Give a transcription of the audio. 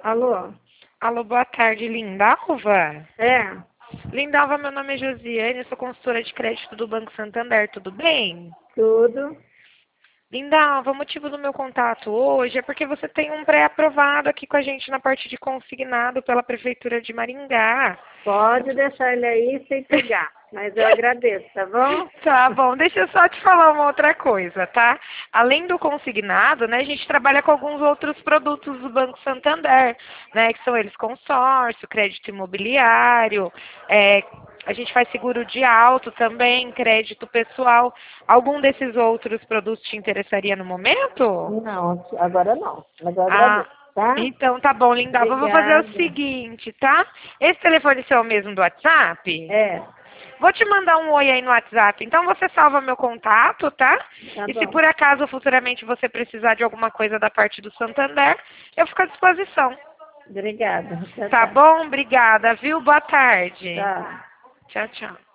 Alô? Alô, boa tarde, Lindalva. É, Lindalva, meu nome é Josiane, eu sou consultora de crédito do Banco Santander, tudo bem? tudo. Lindalva, o motivo do meu contato hoje é porque você tem um pré-aprovado aqui com a gente na parte de consignado pela Prefeitura de Maringá. Pode deixar ele aí sem pegar, mas eu agradeço, tá bom? Tá bom, deixa eu só te falar uma outra coisa, tá? Além do consignado, né, a gente trabalha com alguns outros produtos do Banco Santander, né, que são eles consórcio, crédito imobiliário, a gente faz seguro de auto também, crédito pessoal. Algum desses outros produtos te interessaria no momento? Não, agora não, mas eu Ah, agradeço, tá? então tá bom, Lindalva. Eu vou fazer o Obrigada. seguinte, tá? Esse telefone seu é o mesmo do WhatsApp? É, Vou te mandar um oi aí no WhatsApp. Então você salva meu contato, tá? tá E se bom. por acaso futuramente você precisar de alguma coisa da parte do Santander, eu fico à disposição. Obrigada. Tchau, Tá tchau. bom? Obrigada, viu? Boa tarde. Tchau. Tchau, tchau.